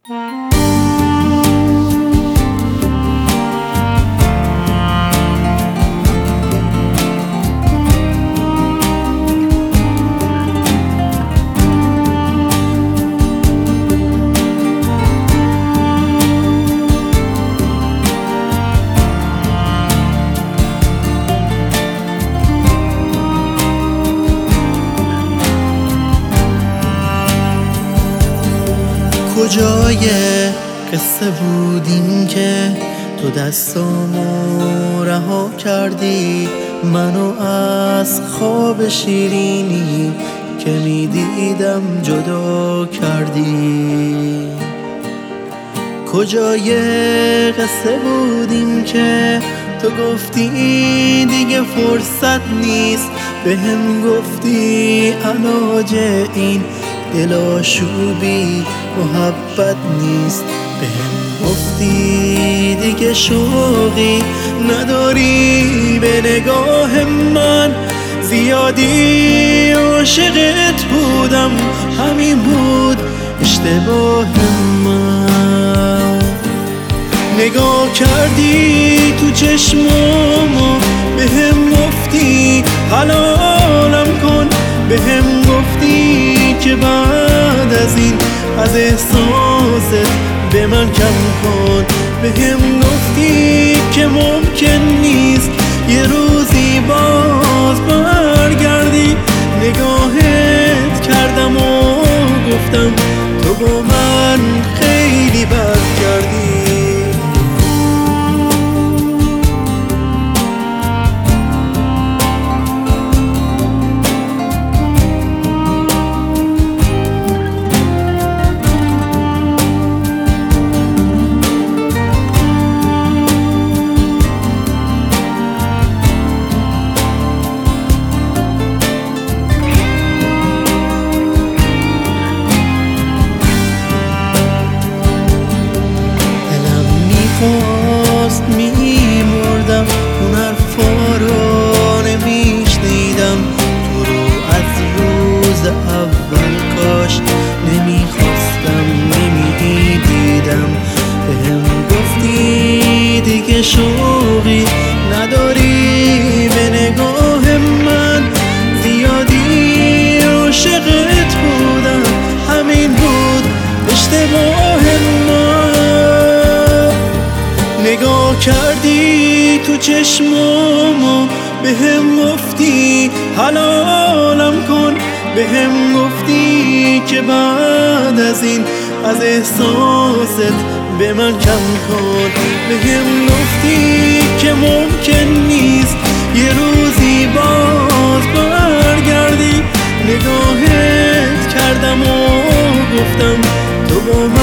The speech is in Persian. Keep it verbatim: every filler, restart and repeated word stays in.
کجای قصه بودیم که تو دستامو رها کردی، منو از خواب شیرینی که میدیدم جدا کردی. کجای قصه بودیم که تو گفتی دیگه فرصت نیست، به هم گفتی علاج این دلاشوبی محبت نیست، به هم گفتی دیگه شوقی نداری به نگاه من، زیادی عاشقت بودم همین بود اشتباه من. نگاه کردی تو چشمامو به هم گفتی حلالم کن، به هم گفتی که بعد از این از احساست به من کم کن، به هم گفتی که ممکن نیست یه روزی باز برگردی. نگاهت کردم و گفتم تو با من خیلی بد کردی. خواست میمردم اون حرفا رو نمیشنیدم، تو رو از روز اول کاش نمیخواستم نمیدیدم، به هم گفتی دیگه شوقی نداری به نگاه من، زیادی عاشقت بودم همین بود اشتباه من. نگاه کردی تو چشمامو به هم گفتی حلالم کن، به هم گفتی که بعد از این از احساست به من کم کن، به هم گفتی که ممکن نیست یه روزی باز برگردی. نگاهت کردم و گفتم تو با